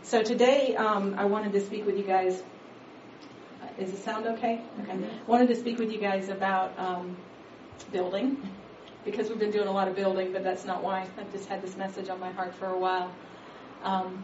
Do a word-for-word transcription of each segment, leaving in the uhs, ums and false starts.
So today, um, I wanted to speak with you guys. Uh, is the sound okay? Okay. Mm-hmm. Wanted to speak with you guys about um, building, because we've been doing a lot of building, but that's not why. I've just had this message on my heart for a while. Um,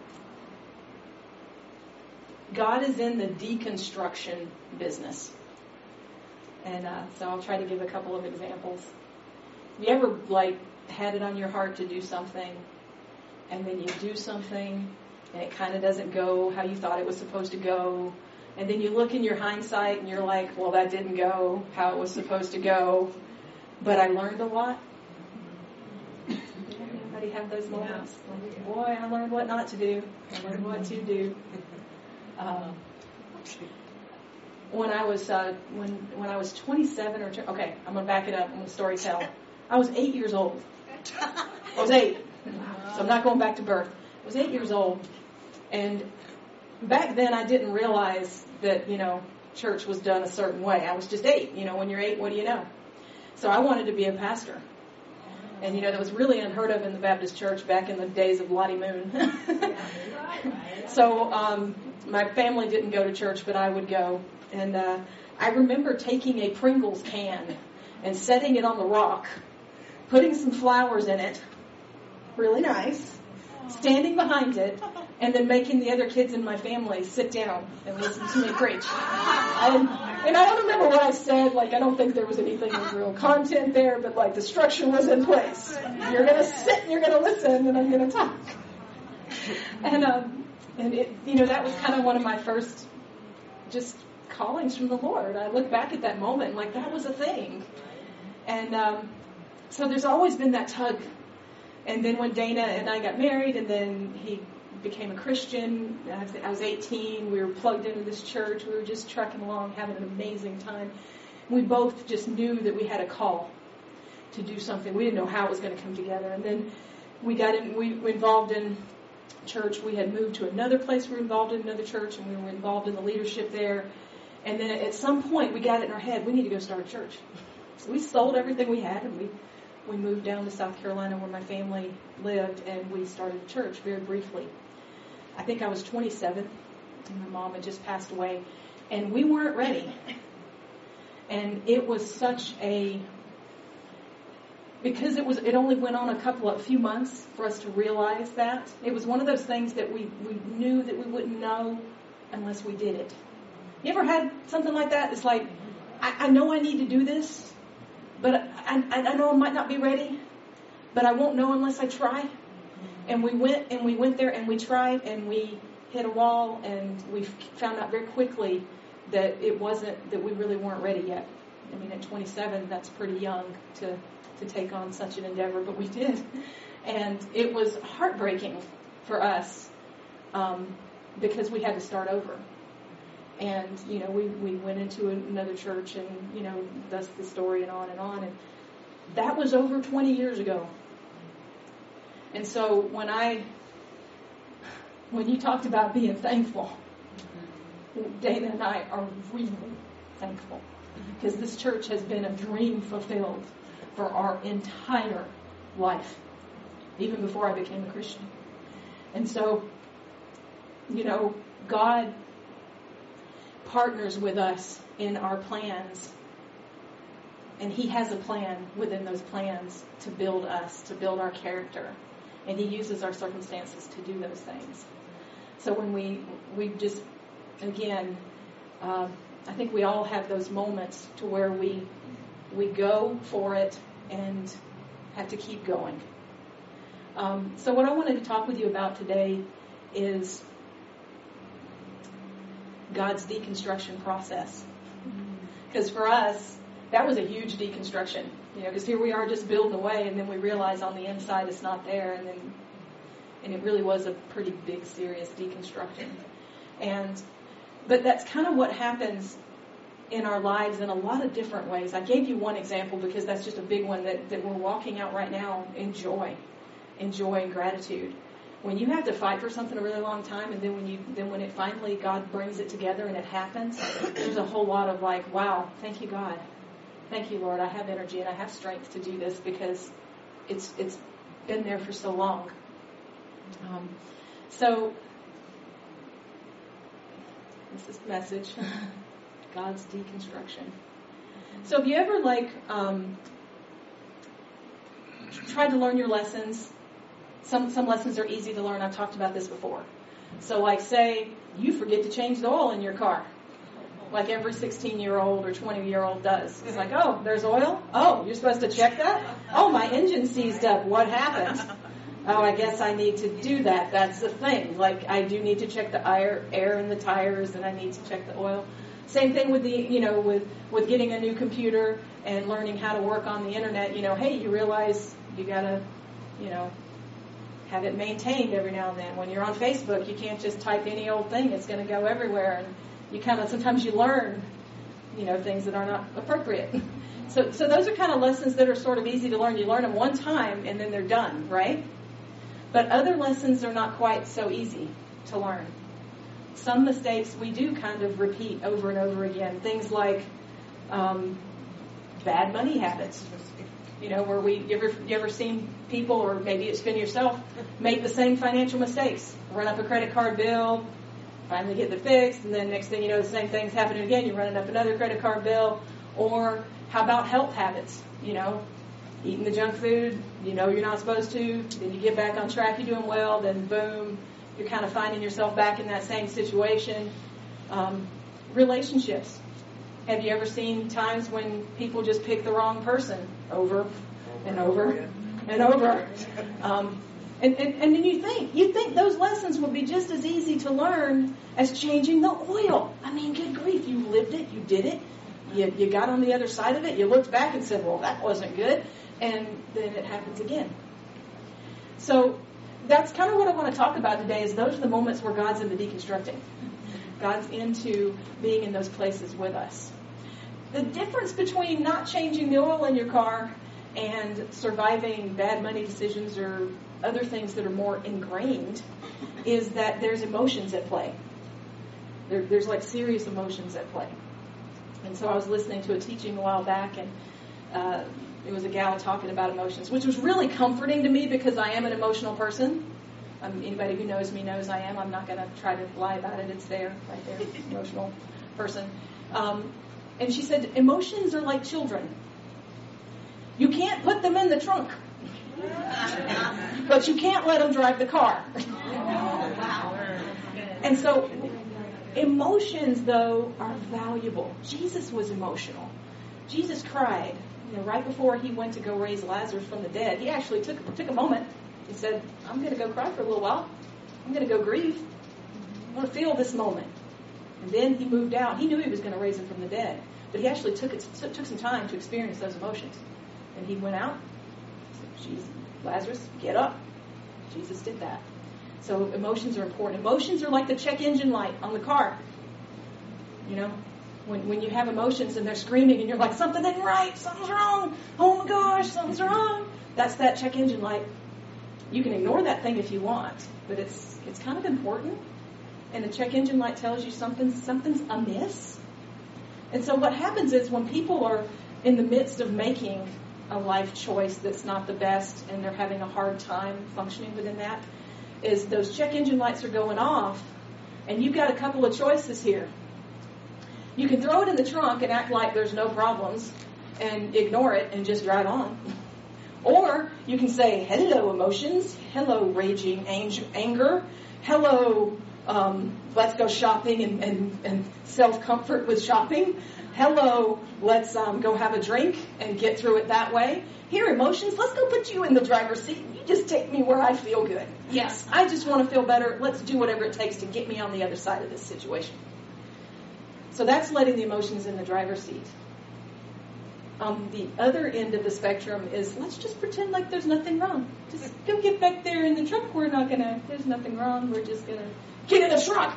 God is in the deconstruction business. And uh, so I'll try to give a couple of examples. Have you ever, like, had it on your heart to do something, and then you do something, and it kind of doesn't go how you thought it was supposed to go, and then you look in your hindsight, and you're like, well, that didn't go how it was supposed to go, but I learned a lot? Anybody have those moments? Like, boy, I learned what not to do. I learned what to do. Um, when I was uh, when when I was twenty-seven or two, okay, I'm gonna back it up. I'm gonna story tell. I was eight years old. I was eight, so I'm not going back to birth. I was eight years old, and back then I didn't realize that you know church was done a certain way. I was just eight. You know, when you're eight, what do you know? So I wanted to be a pastor, and you know that was really unheard of in the Baptist church back in the days of Lottie Moon. so. Um, My family didn't go to church, but I would go. And uh, I remember taking a Pringles can and setting it on the rock, putting some flowers in it, really nice, standing behind it, and then making the other kids in my family sit down and listen to me preach. And, and I don't remember what I said. Like, I don't think there was anything with real content there, but, like, the structure was in place. You're going to sit and you're going to listen, and I'm going to talk. And, um... And, it, you know, that was kind of one of my first just callings from the Lord. I look back at that moment and, like, that was a thing. And um, so there's always been that tug. And then when Dana and I got married and then he became a Christian, I was eighteen, we were plugged into this church. We were just trekking along, having an amazing time. We both just knew that we had a call to do something. We didn't know how it was going to come together. And then we got in, we were involved in church. We had moved to another place. We were involved in another church, and we were involved in the leadership there. And then at some point, we got it in our head, we need to go start a church. So we sold everything we had, and we, we moved down to South Carolina where my family lived, and we started a church very briefly. I think I was twenty-seven, and my mom had just passed away, and we weren't ready. And it was such a... Because it was, it only went on a couple of, a few months for us to realize that. It was one of those things that we, we knew that we wouldn't know unless we did it. You ever had something like that? It's like, I, I know I need to do this, but I, I, I know I might not be ready, but I won't know unless I try. And we went and we went there and we tried and we hit a wall, and we found out very quickly that it wasn't, that we really weren't ready yet. I mean, at twenty-seven, that's pretty young to... to take on such an endeavor, but we did. And it was heartbreaking for us um, because we had to start over. And, you know, we, we went into another church and, you know, that's the story and on and on. And that was over twenty years ago. And so when I, when you talked about being thankful, Dana and I are really thankful because this church has been a dream fulfilled for our entire life, even before I became a Christian. And so, you know, God partners with us in our plans, and He has a plan within those plans to build us, to build our character, and He uses our circumstances to do those things. So when we, we just, again, um, I think we all have those moments to where we we go for it and have to keep going. Um, so what I wanted to talk with you about today is God's deconstruction process. Because for us, that was a huge deconstruction. You know, because here we are just building away, and then we realize on the inside it's not there, and then and it really was a pretty big, serious deconstruction. And but that's kind of what happens in our lives in a lot of different ways. I gave you one example because that's just a big one that, that we're walking out right now in joy, in joy and gratitude. When you have to fight for something a really long time, and then when you then when it finally God brings it together and it happens, there's a whole lot of like, wow, thank you God, thank you Lord, I have energy and I have strength to do this because it's it's been there for so long. Um, so This is the message. God's deconstruction. So have you ever, like, um, tried to learn your lessons? Some some lessons are easy to learn. I've talked about this before. So, like, say you forget to change the oil in your car, like every sixteen-year-old or twenty-year-old does. It's like, oh, there's oil? Oh, you're supposed to check that? Oh, my engine seized up. What happened? Oh, I guess I need to do that. That's the thing. Like, I do need to check the air, air in the tires, and I need to check the oil. Same thing with the, you know, with, with getting a new computer and learning how to work on the internet. You know, hey, you realize you gotta, you know, have it maintained every now and then. When you're on Facebook, you can't just type any old thing. It's going to go everywhere. And you kind of, sometimes you learn, you know, things that are not appropriate. So, so those are kind of lessons that are sort of easy to learn. You learn them one time and then they're done, right? But other lessons are not quite so easy to learn. Some mistakes we do kind of repeat over and over again. Things like um, bad money habits. You know, where we, you ever, you ever seen people, or maybe it's been yourself, make the same financial mistakes. Run up a credit card bill, finally get it fixed, and then next thing you know, the same thing's happening again. You're running up another credit card bill. Or how about health habits? You know, eating the junk food, you know you're not supposed to, then you get back on track, you're doing well, then boom, you're kind of finding yourself back in that same situation. Um, relationships. Have you ever seen times when people just pick the wrong person over and over and over? Um, and, and, and then you think, you think those lessons would be just as easy to learn as changing the oil. I mean, good grief, you lived it, you did it, you, you got on the other side of it, you looked back and said, well, that wasn't good, and then it happens again. So that's kind of what I want to talk about today, is those are the moments where God's into deconstructing. God's into being in those places with us. The difference between not changing the oil in your car and surviving bad money decisions or other things that are more ingrained is that there's emotions at play. There, there's like serious emotions at play. And so I was listening to a teaching a while back, and uh, it was a gal talking about emotions, which was really comforting to me because I am an emotional person. Um, anybody who knows me knows I am. I'm not going to try to lie about it. It's there, right there, emotional person. Um, and she said, emotions are like children. You can't put them in the trunk, but you can't let them drive the car. And so emotions, though, are valuable. Jesus was emotional. Jesus cried. You know, right before he went to go raise Lazarus from the dead, he actually took, took a moment. He said, I'm going to go cry for a little while. I'm going to go grieve. I'm going to feel this moment. And then he moved out. He knew he was going to raise him from the dead. But he actually took it, took some time to experience those emotions. And he went out. He said, Jesus, Lazarus, get up. Jesus did that. So emotions are important. Emotions are like the check engine light on the car. You know, when when you have emotions and they're screaming and you're like, something isn't right, something's wrong. Oh my gosh, something's wrong. That's that check engine light. You can ignore that thing if you want, but it's it's kind of important. And the check engine light tells you something something's amiss. And so what happens is when people are in the midst of making a life choice that's not the best and they're having a hard time functioning within that, is those check engine lights are going off and you've got a couple of choices here. You can throw it in the trunk and act like there's no problems and ignore it and just drive on. Or you can say, hello, emotions. Hello, raging anger. Hello, um, let's go shopping and, and, and self-comfort with shopping. Hello, let's um, go have a drink and get through it that way. Here, emotions, let's go put you in the driver's seat. You just take me where I feel good. Yes, I just want to feel better. Let's do whatever it takes to get me on the other side of this situation. So that's letting the emotions in the driver's seat. Um, the other end of the spectrum is, let's just pretend like there's nothing wrong. Just go get back there in the truck. We're not going to, there's nothing wrong. We're just going to get in the truck.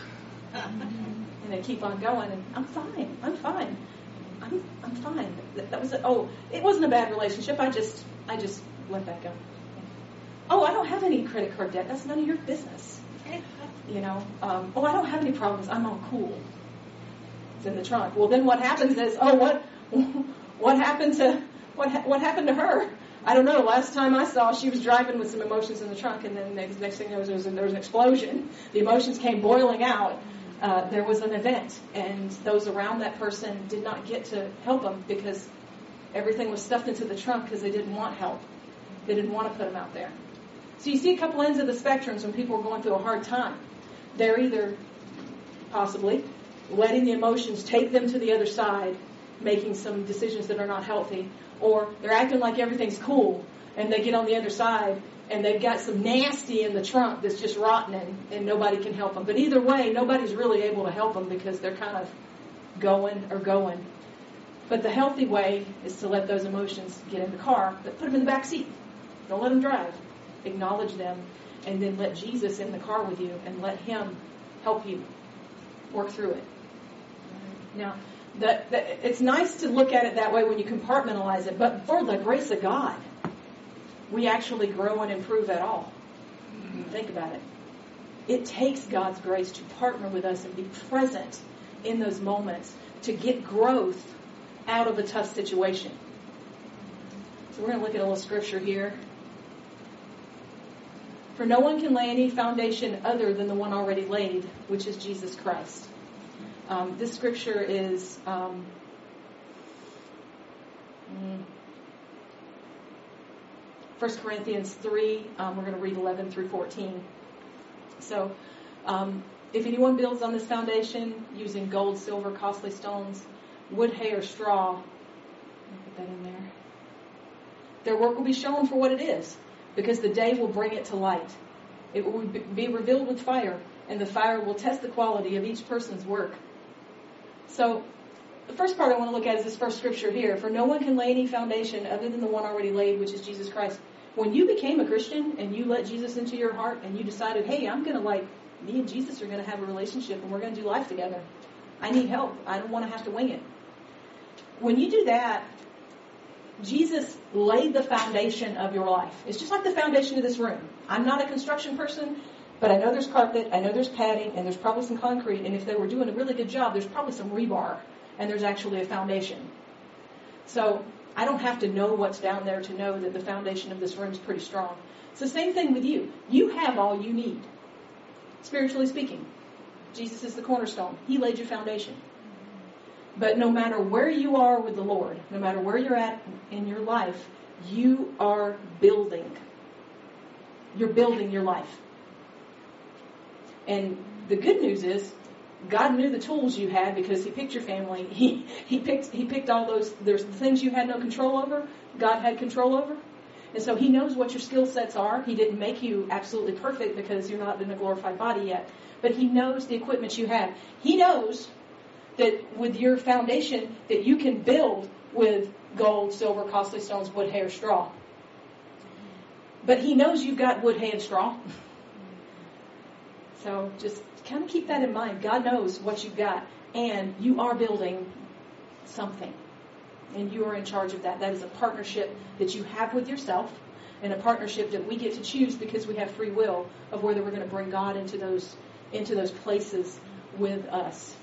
And then keep on going. And I'm fine. I'm fine. I'm I'm fine. That, that was, a, oh, it wasn't a bad relationship. I just, I just let that go. Oh, I don't have any credit card debt. That's none of your business. You know, um, oh, I don't have any problems. I'm all cool. It's in the trunk. Well, then what happens is, oh, what, what happened to, what, ha- what happened to her? I don't know. Last time I saw, she was driving with some emotions in the trunk, and then next, next thing there was, there was, there was an explosion. The emotions came boiling out. uh, there was an event, and those around that person did not get to help them because everything was stuffed into the trunk because they didn't want help. They didn't want to put them out there. So you see a couple ends of the spectrums when people are going through a hard time. They're either possibly letting the emotions take them to the other side, making some decisions that are not healthy, or they're acting like everything's cool, and they get on the other side, and they've got some nasty in the trunk that's just rotten, and, and nobody can help them. But either way, nobody's really able to help them because they're kind of going or going. But the healthy way is to let those emotions get in the car, but put them in the back seat. Don't let them drive. Acknowledge them, and then let Jesus in the car with you, and let Him help you work through it. Now, the, the, it's nice to look at it that way when you compartmentalize it, but for the grace of God, we actually grow and improve at all. Think about it. It takes God's grace to partner with us and be present in those moments to get growth out of a tough situation. So we're going to look at a little scripture here. For no one can lay any foundation other than the one already laid, which is Jesus Christ. Um, this scripture is um, First Corinthians three. Um, we're going to read eleven through fourteen. So, um, if anyone builds on this foundation using gold, silver, costly stones, wood, hay, or straw, I'll put that in there. Their work will be shown for what it is, because the day will bring it to light. It will be revealed with fire, and the fire will test the quality of each person's work. So, the first part I want to look at is this first scripture here. For no one can lay any foundation other than the one already laid, which is Jesus Christ. When you became a Christian and you let Jesus into your heart and you decided, hey, I'm going to like, me and Jesus are going to have a relationship and we're going to do life together. I need help. I don't want to have to wing it. When you do that, Jesus laid the foundation of your life. It's just like the foundation of this room. I'm not a construction person, but I know there's carpet, I know there's padding, and there's probably some concrete, and if they were doing a really good job, there's probably some rebar, and there's actually a foundation. So I don't have to know what's down there to know that the foundation of this room is pretty strong. It's the same thing with you. You have all you need, spiritually speaking. Jesus is the cornerstone. He laid your foundation. But no matter where you are with the Lord, no matter where you're at in your life, you are building. You're building your life. And the good news is, God knew the tools you had because He picked your family. He He picked He picked all those. There's things you had no control over. God had control over, and so He knows what your skill sets are. He didn't make you absolutely perfect because you're not in a glorified body yet, but He knows the equipment you have. He knows that with your foundation that you can build with gold, silver, costly stones, wood, hay, or straw. But He knows you've got wood, hay, and straw. So just kind of keep that in mind. God knows what you've got, and you are building something, and you are in charge of that. That is a partnership that you have with yourself, and a partnership that we get to choose because we have free will of whether we're going to bring God into those into those places with us.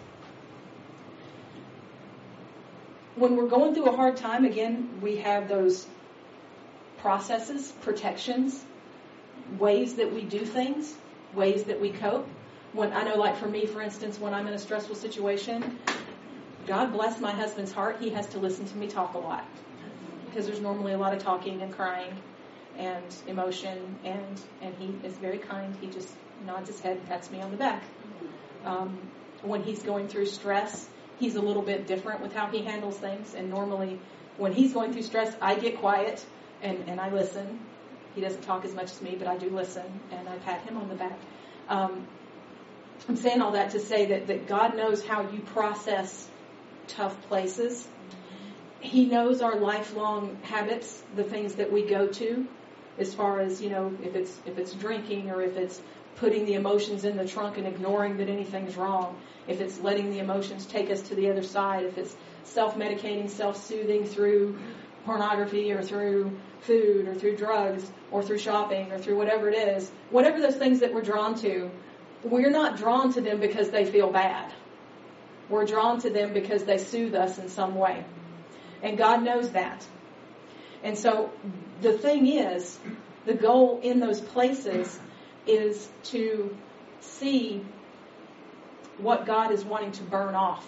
When we're going through a hard time, again, we have those processes, protections, ways that we do things, ways that we cope. When I know, like for me, for instance, when I'm in a stressful situation, God bless my husband's heart, he has to listen to me talk a lot. Because there's normally a lot of talking and crying and emotion, and, and he is very kind. He just nods his head and pats me on the back. Um, when he's going through stress, he's a little bit different with how he handles things. And normally, when he's going through stress, I get quiet and, and I listen. He doesn't talk as much as me, but I do listen, and I pat him on the back. Um, I'm saying all that to say that, that God knows how you process tough places. He knows our lifelong habits, the things that we go to, as far as, you know, if it's if it's drinking, or if it's putting the emotions in the trunk and ignoring that anything's wrong, if it's letting the emotions take us to the other side, if it's self-medicating, self-soothing through pornography or through food or through drugs or through shopping or through whatever it is, whatever those things that we're drawn to, we're not drawn to them because they feel bad. We're drawn to them because they soothe us in some way. And God knows that. And so the thing is, the goal in those places is to see what God is wanting to burn off.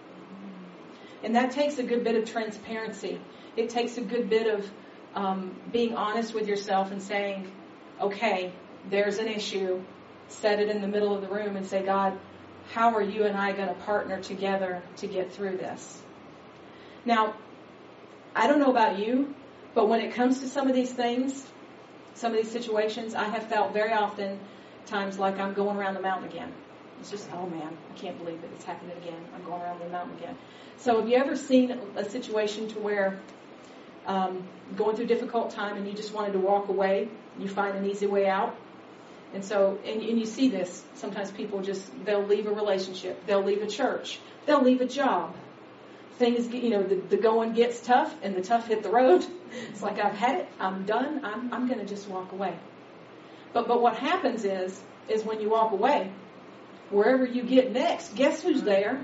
And that takes a good bit of transparency. It takes a good bit of um, being honest with yourself and saying, okay, there's an issue. Set it in the middle of the room and say, God, how are you and I going to partner together to get through this? Now, I don't know about you, but when it comes to some of these things, some of these situations, I have felt very often times like I'm going around the mountain again. It's just, oh man, I can't believe it. It's happening again. I'm going around the mountain again. So have you ever seen a situation to where um, going through a difficult time and you just wanted to walk away, you find an easy way out? And so, and, and you see this, sometimes people just, they'll leave a relationship, they'll leave a church, they'll leave a job. Things, you know, the, the going gets tough and the tough hit the road. It's like, I've had it, I'm done, I'm, I'm going to just walk away. But, but what happens is, is when you walk away, wherever you get next, guess who's there?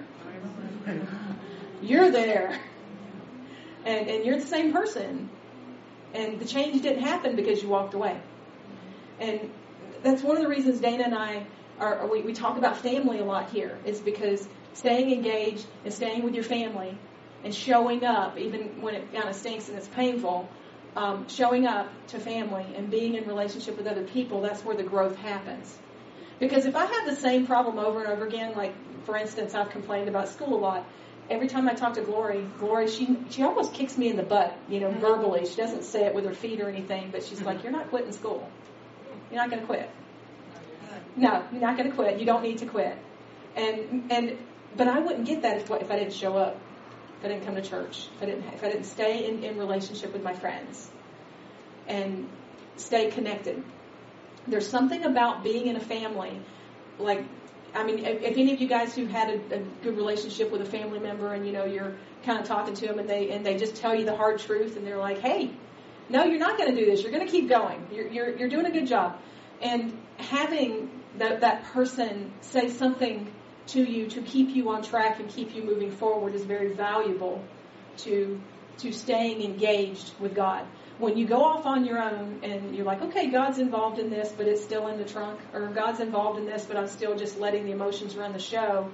You're there. And, and you're the same person. And the change didn't happen because you walked away. And that's one of the reasons Dana and I are, we, we talk about family a lot here, is because staying engaged and staying with your family and showing up, even when it kind of stinks and it's painful, um, showing up to family and being in relationship with other people, that's where the growth happens. Because if I have the same problem over and over again, like, for instance, I've complained about school a lot. Every time I talk to Glory, Glory, she she almost kicks me in the butt, you know, verbally. She doesn't say it with her feet or anything, but she's like, you're not quitting school. You're not going to quit. No, you're not going to quit. You don't need to quit. And and but I wouldn't get that if if I didn't show up, if I didn't come to church, if I didn't if I didn't stay in, in relationship with my friends and stay connected. There's something about being in a family, like, I mean, if, if any of you guys who've had a, a good relationship with a family member and, you know, you're kind of talking to them and they and they just tell you the hard truth and they're like, hey, no, you're not going to do this. You're going to keep going. You're, you're, you're doing a good job. And having that, that person say something to you to keep you on track and keep you moving forward is very valuable to to staying engaged with God. When you go off on your own and you're like, okay, God's involved in this, but it's still in the trunk, or God's involved in this, but I'm still just letting the emotions run the show,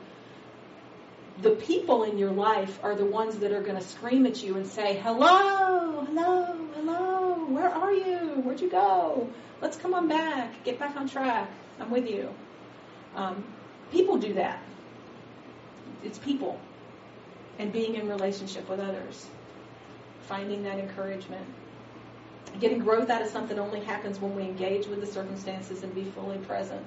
the people in your life are the ones that are going to scream at you and say, hello, hello, hello, where are you? Where'd you go? Let's come on back. Get back on track. I'm with you. Um, people do that. It's people. And being in relationship with others. Finding that encouragement. Getting growth out of something only happens when we engage with the circumstances and be fully present.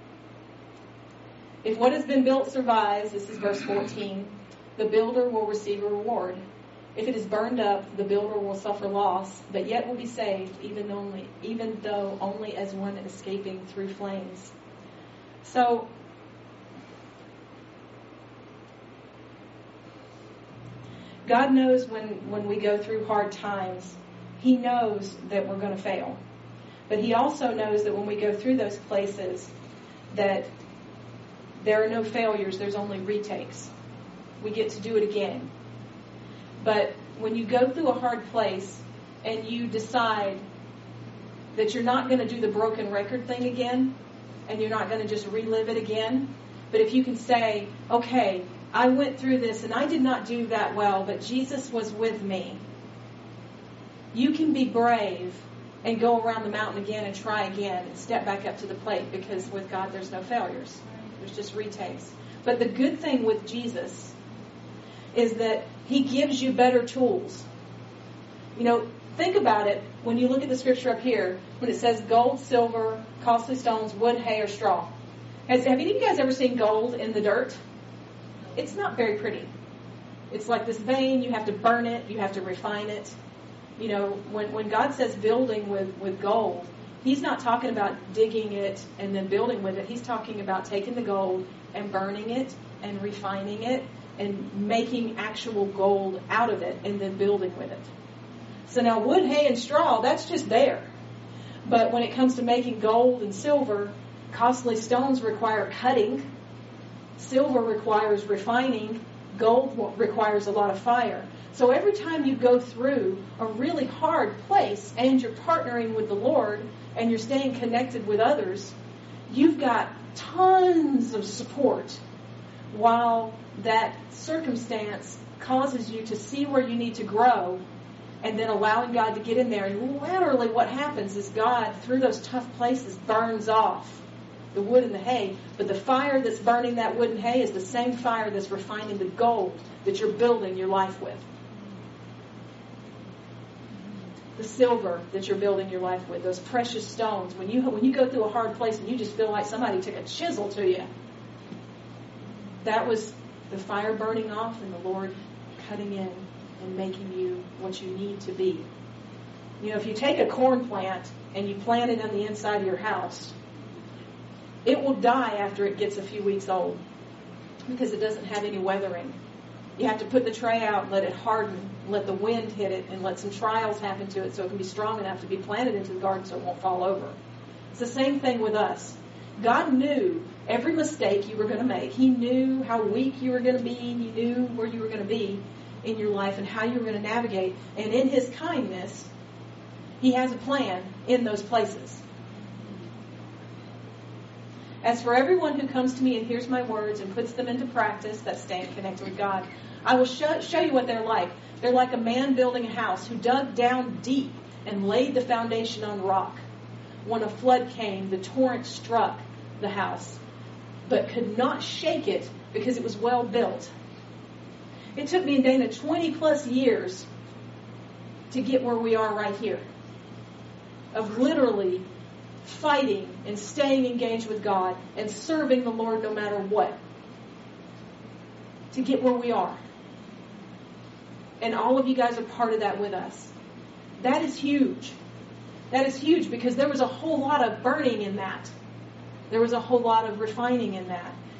If what has been built survives, this is verse fourteen, the builder will receive a reward. If it is burned up, the builder will suffer loss, but yet will be saved, even only, even though only as one escaping through flames. So, God knows when, when we go through hard times, He knows that we're going to fail. But He also knows that when we go through those places, that there are no failures, there's only retakes. We get to do it again. But when you go through a hard place and you decide that you're not going to do the broken record thing again, and you're not going to just relive it again, but if you can say, okay, I went through this and I did not do that well, but Jesus was with me. You can be brave and go around the mountain again and try again and step back up to the plate, because with God there's no failures. There's just retakes. But the good thing with Jesus is that He gives you better tools. You know, think about it when you look at the scripture up here, when it says gold, silver, costly stones, wood, hay, or straw. Has, have any of you guys ever seen gold in the dirt? It's not very pretty. It's like this vein, you have to burn it, you have to refine it. You know, when, when God says building with, with gold, He's not talking about digging it and then building with it. He's talking about taking the gold and burning it and refining it and making actual gold out of it and then building with it. So now wood, hay, and straw, that's just there. But when it comes to making gold and silver, costly stones require cutting. Silver requires refining. Gold requires a lot of fire. So every time you go through a really hard place and you're partnering with the Lord and you're staying connected with others, you've got tons of support while that circumstance causes you to see where you need to grow, and then allowing God to get in there. And literally what happens is God, through those tough places, burns off the wood and the hay. But the fire that's burning that wood and hay is the same fire that's refining the gold that you're building your life with. The silver that you're building your life with, those precious stones. When you when you go through a hard place and you just feel like somebody took a chisel to you, that was the fire burning off and the Lord cutting in and making you what you need to be. You know, if you take a corn plant and you plant it on the inside of your house, it will die after it gets a few weeks old because it doesn't have any weathering. You have to put the tray out, let it harden, let the wind hit it, and let some trials happen to it so it can be strong enough to be planted into the garden so it won't fall over. It's the same thing with us. God knew every mistake you were going to make. He knew how weak you were going to be. He knew where you were going to be in your life and how you were going to navigate. And in His kindness, He has a plan in those places. As for everyone who comes to me and hears my words and puts them into practice, that's staying connected with God, I will show, show you what they're like. They're like a man building a house who dug down deep and laid the foundation on rock. When a flood came, the torrent struck the house, but could not shake it because it was well built. It took me and Dana twenty plus years to get where we are right here, of literally fighting and staying engaged with God and serving the Lord no matter what, to get where we are. And all of you guys are part of that with us. That is huge. That is huge because there was a whole lot of burning in that. There was a whole lot of refining in that.